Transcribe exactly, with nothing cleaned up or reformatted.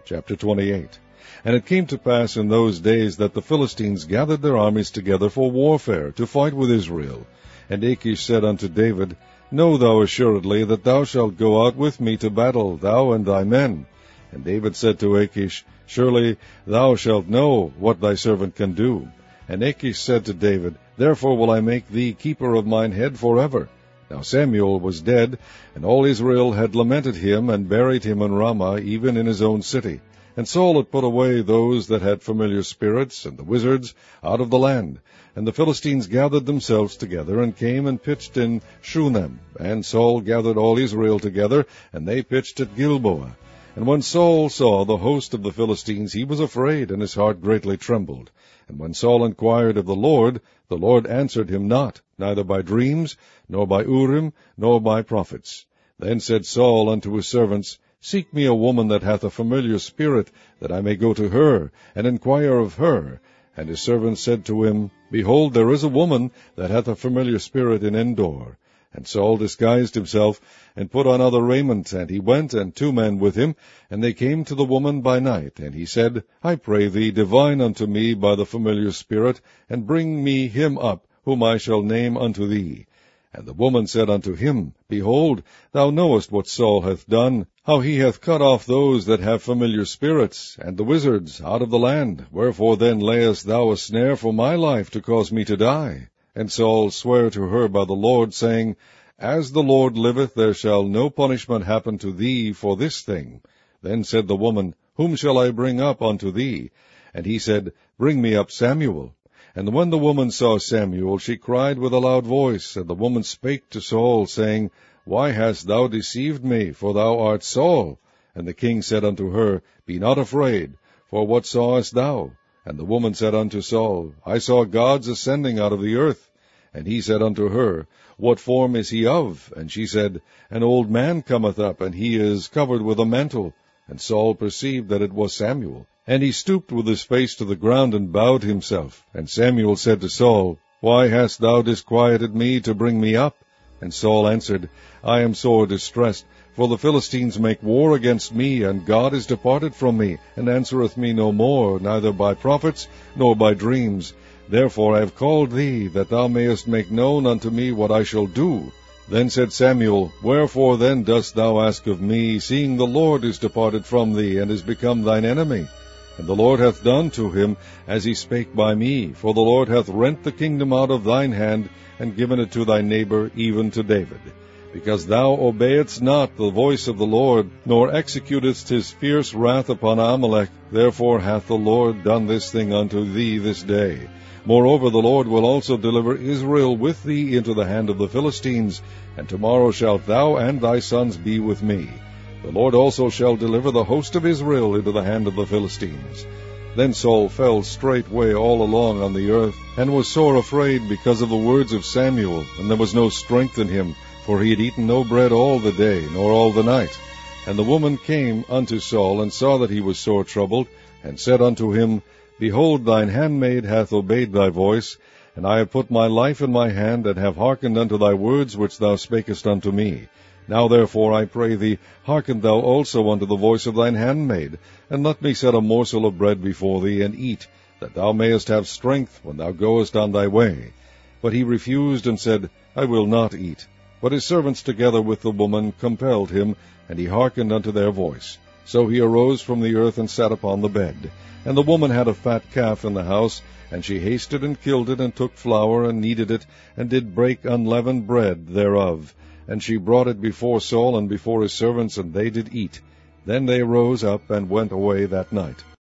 Chapter twenty-eight. And it came to pass in those days that the Philistines gathered their armies together for warfare, to fight with Israel. And Achish said unto David, Know thou assuredly that thou shalt go out with me to battle, thou and thy men. And David said to Achish, Surely thou shalt know what thy servant can do. And Achish said to David, Therefore will I make thee keeper of mine head forever. Now Samuel was dead, and all Israel had lamented him, and buried him in Ramah, even in his own city. And Saul had put away those that had familiar spirits, and the wizards, out of the land. And the Philistines gathered themselves together, and came and pitched in Shunem. And Saul gathered all Israel together, and they pitched at Gilboa. And when Saul saw the host of the Philistines, he was afraid, and his heart greatly trembled. And when Saul inquired of the Lord, the Lord answered him not, neither by dreams, nor by Urim, nor by prophets. Then said Saul unto his servants, Seek me a woman that hath a familiar spirit, that I may go to her, and inquire of her. And his servants said to him, Behold, there is a woman that hath a familiar spirit in Endor. And Saul disguised himself, and put on other raiment, and he went, and two men with him, and they came to the woman by night. And he said, I pray thee, divine unto me by the familiar spirit, and bring me him up, whom I shall name unto thee. And the woman said unto him, Behold, thou knowest what Saul hath done, how he hath cut off those that have familiar spirits, and the wizards, out of the land. Wherefore then layest thou a snare for my life, to cause me to die? And Saul sware to her by the Lord, saying, As the Lord liveth, there shall no punishment happen to thee for this thing. Then said the woman, Whom shall I bring up unto thee? And he said, Bring me up Samuel. And when the woman saw Samuel, she cried with a loud voice. And the woman spake to Saul, saying, Why hast thou deceived me? For thou art Saul. And the king said unto her, Be not afraid, for what sawest thou? And the woman said unto Saul, I saw gods ascending out of the earth. And he said unto her, What form is he of? And she said, An old man cometh up, and he is covered with a mantle. And Saul perceived that it was Samuel. And he stooped with his face to the ground, and bowed himself. And Samuel said to Saul, Why hast thou disquieted me to bring me up? And Saul answered, I am sore distressed, for the Philistines make war against me, and God is departed from me, and answereth me no more, neither by prophets, nor by dreams. Therefore I have called thee, that thou mayest make known unto me what I shall do. Then said Samuel, Wherefore then dost thou ask of me, seeing the Lord is departed from thee, and is become thine enemy? And the Lord hath done to him as he spake by me, for the Lord hath rent the kingdom out of thine hand, and given it to thy neighbor, even to David. Because thou obeyedst not the voice of the Lord, nor executedst his fierce wrath upon Amalek, therefore hath the Lord done this thing unto thee this day. Moreover, the Lord will also deliver Israel with thee into the hand of the Philistines, and tomorrow shalt thou and thy sons be with me. The Lord also shall deliver the host of Israel into the hand of the Philistines. Then Saul fell straightway all along on the earth, and was sore afraid because of the words of Samuel, and there was no strength in him, for he had eaten no bread all the day, nor all the night. And the woman came unto Saul, and saw that he was sore troubled, and said unto him, Behold, thine handmaid hath obeyed thy voice, and I have put my life in my hand, and have hearkened unto thy words which thou spakest unto me. Now therefore, I pray thee, hearken thou also unto the voice of thine handmaid, and let me set a morsel of bread before thee, and eat, that thou mayest have strength when thou goest on thy way. But he refused, and said, I will not eat. But his servants together with the woman compelled him, and he hearkened unto their voice. So he arose from the earth, and sat upon the bed. And the woman had a fat calf in the house, and she hasted and killed it, and took flour, and kneaded it, and did break unleavened bread thereof. And she brought it before Saul and before his servants, and they did eat. Then they rose up, and went away that night.